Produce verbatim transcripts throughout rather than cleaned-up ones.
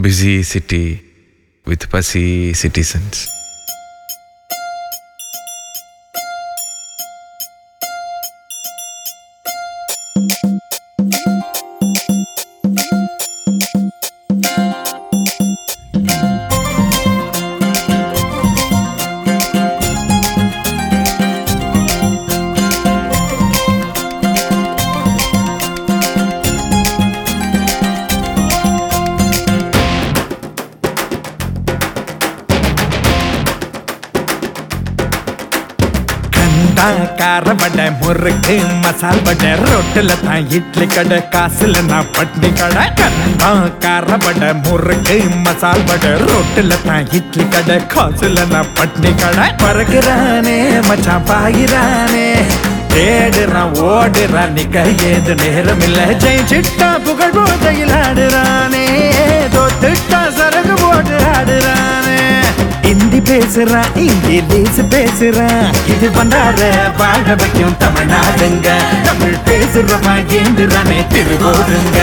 busy city with fussy citizens. கார வடை முறுக்கு மசால் வடை ரொட்டில தான் இட்லி கடை காசுல நான் பட்னி கடை கண்டா கார வடை முறுக்கு மசால் வடை ரொட்டில தான் இட்லி கடை காசுல நான் பட்னி கடை பறக்குறானே மச்சான் பாயிரானே தேடுறான் ஓடுறான் நிக்க ஏது நேரம் இல்ல ஜெயிச்சிட்டா புகழ் போதையில் ஆடுறானே தோத்துட்டா சரகு போட்டு ஆடுறானே ஹிந்தி பேசுறான் இங்கிலீஷ் பேசுறான் இது பண்டார வாழ வைக்கும் தமிழ்நாடுங்க தமிழ் பேசுறவா ஏந்துறானே திருவோடுங்க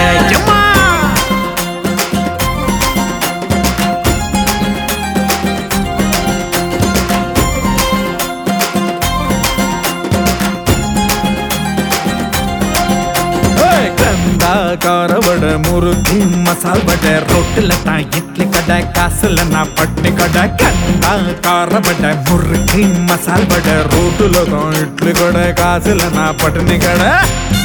கார வடை முறுக்கு மசால் வடை ரொட்டில தான் இட்லி கடை காசுல நான் பட்னி கடை கண்டா கார வடை முறுக்கு மசால் வடை ரொட்டில தான் இட்லி கடை காசுல நான் பட்னி கடை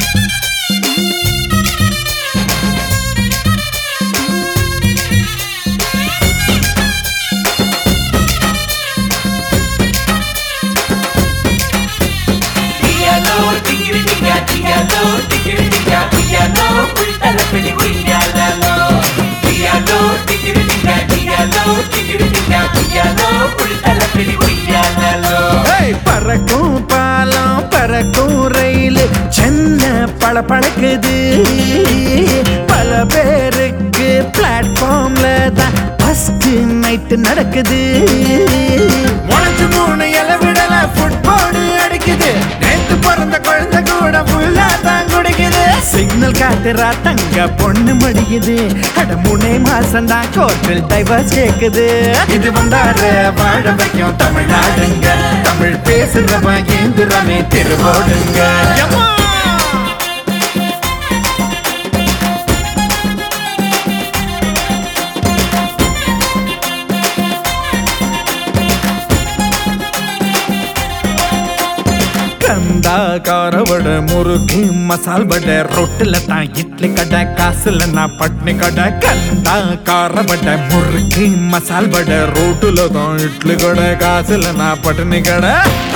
பறக்கும் பாலம் பறக்கும் ரயில் சென்னை பல பழக்குது பல பேருக்கு பிளாட்ஃபார்ம்ல தான் ஃபர்ஸ்ட் நைட் நடக்குது முளைச்சு மூணு இலை விடல ஃபுட்பால் அடிக்குது நேத்து பிறந்த குழந்தை கூட ஃபுல்லா தான் குடிக்குது சிக்னல் காட்டுறா தங்க பொண்ணு மடிக்குது அட மூணே மாசம் தான் கோர்ட்டில் டைவர்ஸ் கேக்குது இது வந்தார வாழ வைக்கும் தமிழ்நாடுங்க தமிழ் பேசுறவன் ஏந்துறானே திருவோடுங்க கண்டா கார வடை முறுக்கு மசால் வடை ரொட்டில தான் இட்லி கடை காசுல நான் பட்னி கடை கண்டா கார வடை முறுக்கு மசால் வடை ரொட்டில தான் இட்லி கடை காசுல நான் பட்னி கடை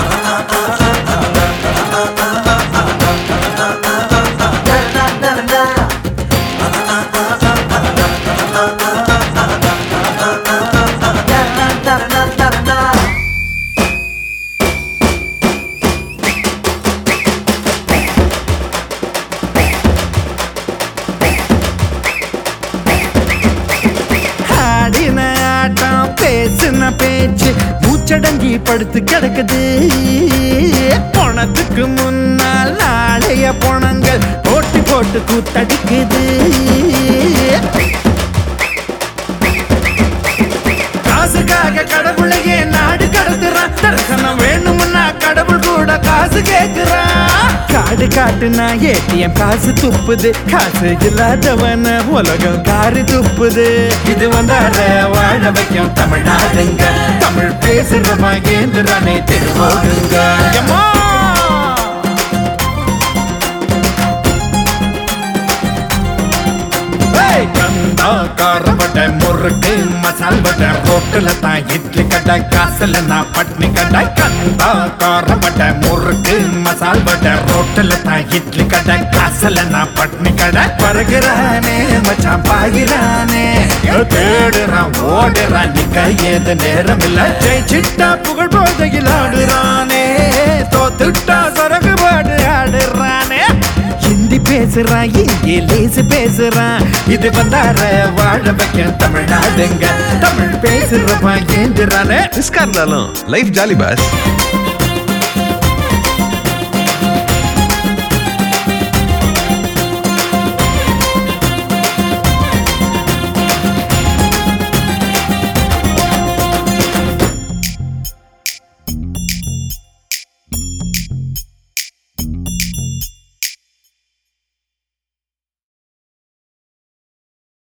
பேசுன பேச்சு மூச்சடங்கி படுத்து கிடக்குது பணத்துக்கு முன்னால் நாளைய பணங்கள் போட்டு போட்டு கூத்தடிக்குது காசுக்காக கடவுளையே நாடு கடத்துறான் தரிசனம் வேணும்னா கடவுள் கூட காசு கேட்கிறான் காடு காட்டுனா ஏடிஎம் காசு துப்புது காசு இல்லாதவன உலகம் காரு துப்புது இது வந்தார வாழ வைக்கும் தமிழ்நாடுங்க தமிழ் பேசுறவா ஏந்துறானே திருவோடுங்க கண்டா கார வடை முறுக்கு மசால் வடை ரொட்டில தான் இட்லி கடை காசுல நான் பட்னி கடை கண்டா கார வடை முறுக்கு மசால் வடை ரொட்டில தான் இட்லி கடை காசுல நான் பட்னி கடை பறகுறானே மச்சான் பாயிரானே தேடுறான் ஓடுறான் நிக்க ஏது நேரம் இல்ல ஜெயிச்சிட்டா புகழ் போதையில் ஆடுறானே தோத்துட்டா சரகு பாடு ஆடுறானே ஹிந்தி பேசுறான் இங்கிலீஷ் பேசுறான் இது வந்தார வாழ வைக்கும் தமிழ்நாடுங்க தமிழ் பேசுறவன் ஏந்துறானே ரிஸ்கா இருந்தாலும் லைஃப் ஜாலி பாஸ்.